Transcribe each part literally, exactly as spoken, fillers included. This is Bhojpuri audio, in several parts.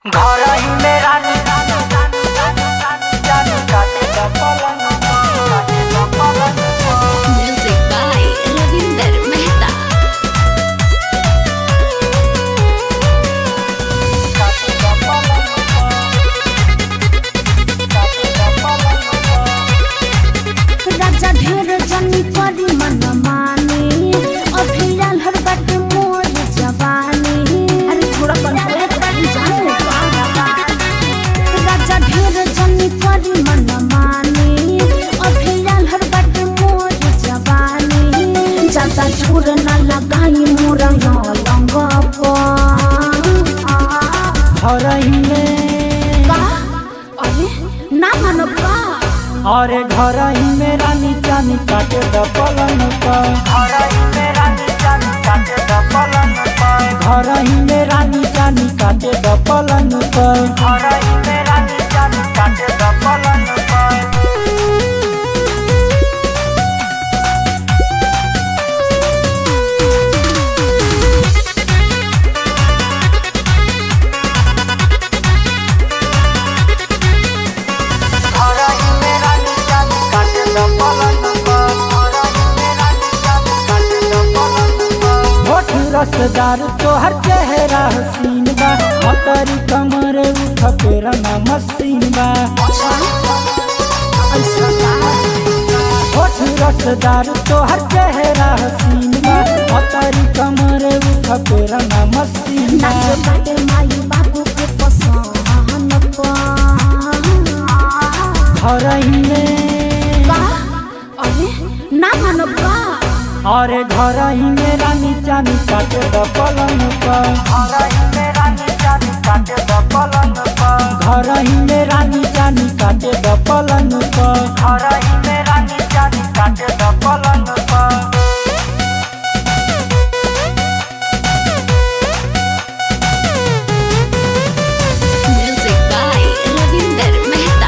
घर ही में रानी रानी रानी रानी रानी जानी काटे दा पलंग काटे दा पलंग Music by Ravinder Mehta. काटे दा पलंग काटे दा पलंग राजा ढेर जनी करी मन माने अभिलाल हर बाटे मोर जवानी अरे थोड़ा कंट्रोल कर जान राजा ढेर जनी करी मन माने अभिलाल हर बाटे मोर जवानी ज्यादा जोर ना लगाई मोर लंग घर ही में का अरे ना मानो का अरे घर ही में रानी जानी काटे दा पलंग घर ही में रानी जानी काटे दा पलंग घर ही में रानी जानी काटे दा पलंग घर ही में रानी जानी काटे दा पलंग रसदार तोहर चेहरा हसीन बा हतरी कमर उठ पेरा ना मसीन बा होठ रसदार तोहर चेहरा हसीन बा हतरी कमर उठ पेरा ना मसीन बा नाचे बाटे माई बाबू के पसंद घर ही में का अरे ना मानो का अरे घर ही में रानी जानी काटे दा पलंग घर ही में रानी जानी काटे दा पलंग घर ही में रानी जानी काटे दा पलंग घर ही में रानी जानी काटे दा पलंग Music by Ravinder Mehta.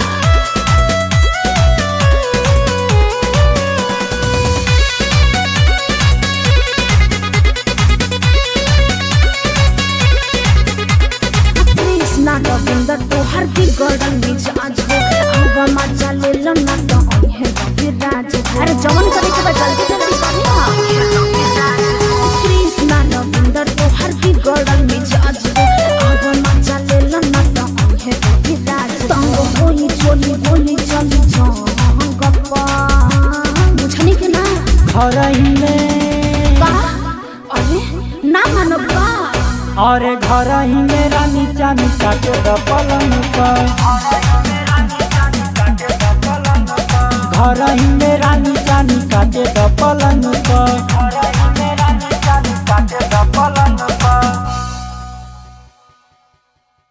Krishna Ravinder तोहर की गड़ल मिजाज हो अब मजा ले लो ना तो है विराज अरे जवन करे के बाद जल्दी जल्दी करी ना कृष्णा रविंदर तोहर की गड़ल मिजाज हो अब मजा ले लो ना तो है विराज तंग होई चोली बोली चली जान गप्पा बुझनी के ना घर ही में का अरे ना मानो का अरे घर ही में रानी जानी काटे दा पलंग घर ही में रानी जानी काटे दा पलंग घर ही में